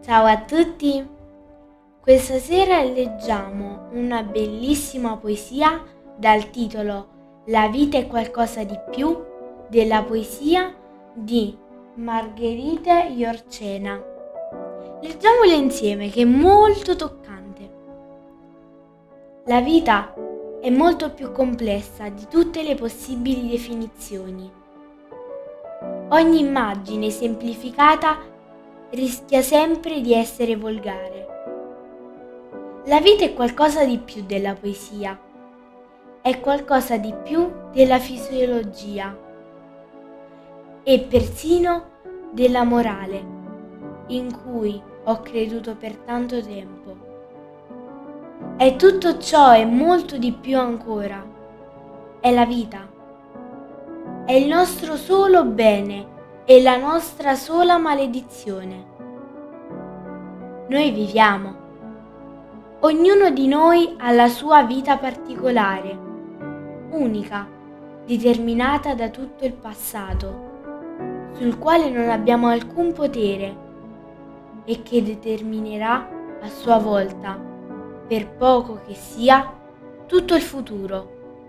Ciao a tutti! Questa sera leggiamo una bellissima poesia dal titolo La vita è qualcosa di più, della poesia di Margherite Yorcena. Leggiamola insieme, che è molto toccante. La vita è molto più complessa di tutte le possibili definizioni. Ogni immagine semplificata rischia sempre di essere volgare. La vita è qualcosa di più della poesia, è qualcosa di più della fisiologia e persino della morale, in cui ho creduto per tanto tempo. È tutto ciò e molto di più ancora. È la vita. È il nostro solo bene e la nostra sola maledizione. Noi viviamo. Ognuno di noi ha la sua vita particolare, unica, determinata da tutto il passato, sul quale non abbiamo alcun potere e che determinerà a sua volta, per poco che sia, tutto il futuro.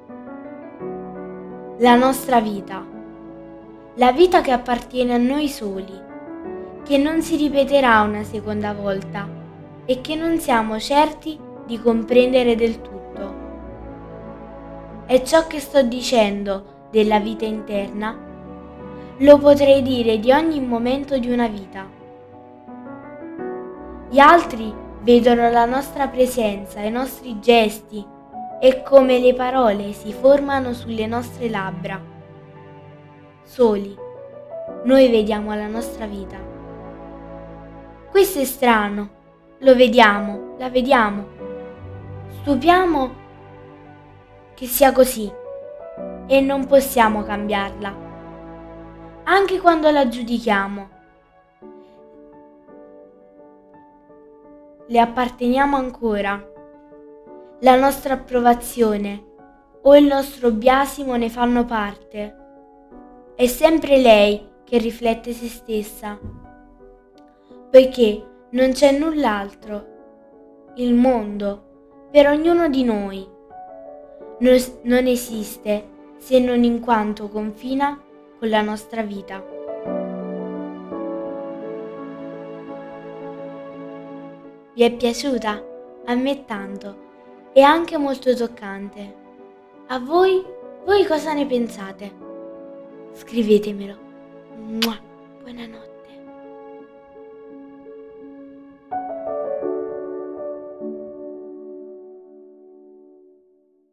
La nostra vita, la vita che appartiene a noi soli, che non si ripeterà una seconda volta e che non siamo certi di comprendere del tutto. E ciò che sto dicendo della vita interna lo potrei dire di ogni momento di una vita. Gli altri vedono la nostra presenza, i nostri gesti e come le parole si formano sulle nostre labbra. Soli, noi vediamo la nostra vita. Questo è strano. Lo vediamo, la vediamo. Stupiamo che sia così e non possiamo cambiarla. Anche quando la giudichiamo, le apparteniamo ancora. La nostra approvazione o il nostro biasimo ne fanno parte. È sempre lei che riflette se stessa, poiché non c'è null'altro. Il mondo, per ognuno di noi, non esiste se non in quanto confina con la nostra vita. Vi è piaciuta? A me tanto, e anche molto toccante. A voi? Voi cosa ne pensate? Scrivetemelo. Buonanotte.